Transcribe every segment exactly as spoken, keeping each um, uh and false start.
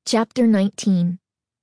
Chapter nineteen.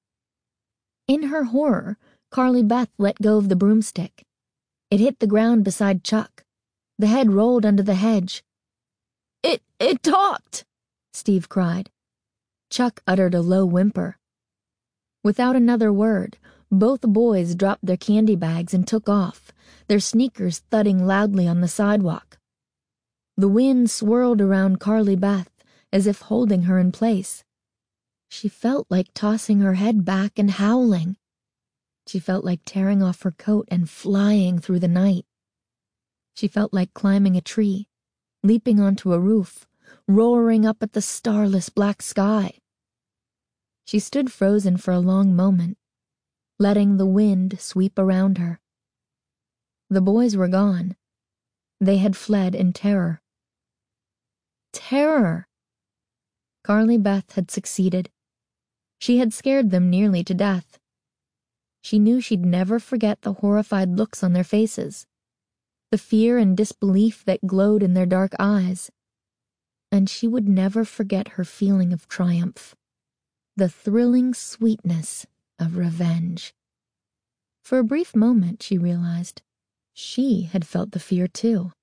In her horror, Carly Beth let go of the broomstick. It hit the ground beside Chuck. The head rolled under the hedge. It, it talked, Steve cried. Chuck uttered a low whimper. Without another word, both boys dropped their candy bags and took off, their sneakers thudding loudly on the sidewalk. The wind swirled around Carly Beth as if holding her in place. She felt like tossing her head back and howling. She felt like tearing off her coat and flying through the night. She felt like climbing a tree, leaping onto a roof, roaring up at the starless black sky. She stood frozen for a long moment, letting the wind sweep around her. The boys were gone. They had fled in terror. Terror! Carly Beth had succeeded. She had scared them nearly to death. She knew she'd never forget the horrified looks on their faces, the fear and disbelief that glowed in their dark eyes. And she would never forget her feeling of triumph, the thrilling sweetness of revenge. For a brief moment, she realized, she had felt the fear too.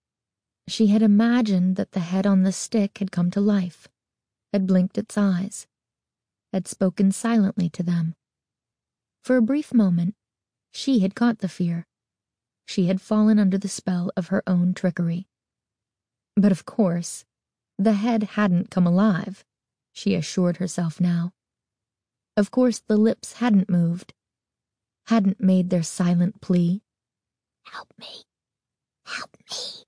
She had imagined that the head on the stick had come to life, had blinked its eyes, had spoken silently to them. For a brief moment, she had caught the fear. She had fallen under the spell of her own trickery. But of course, the head hadn't come alive, she assured herself now. Of course the lips hadn't moved, hadn't made their silent plea. Help me, help me.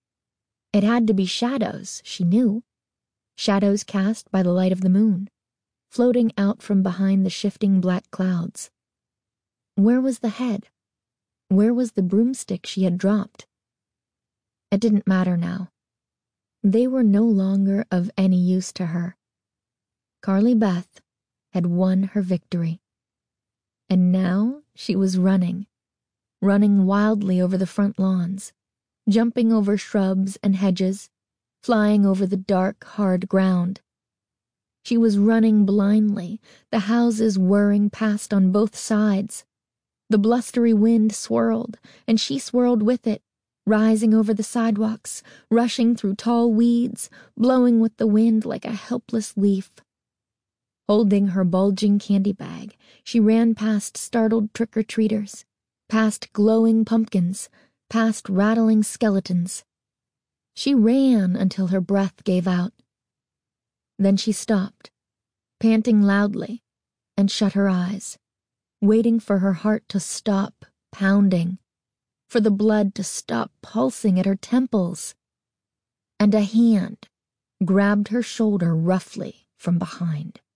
It had to be shadows, she knew. Shadows cast by the light of the moon, floating out from behind the shifting black clouds. Where was the head? Where was the broomstick she had dropped? It didn't matter now. They were no longer of any use to her. Carly Beth had won her victory. And now she was running, running wildly over the front lawns, jumping over shrubs and hedges, flying over the dark, hard ground. She was running blindly, the houses whirring past on both sides. The blustery wind swirled, and she swirled with it, rising over the sidewalks, rushing through tall weeds, blowing with the wind like a helpless leaf. Holding her bulging candy bag, she ran past startled trick-or-treaters, past glowing pumpkins, past rattling skeletons. She ran until her breath gave out. Then she stopped, panting loudly, and shut her eyes, waiting for her heart to stop pounding, for the blood to stop pulsing at her temples. And a hand grabbed her shoulder roughly from behind.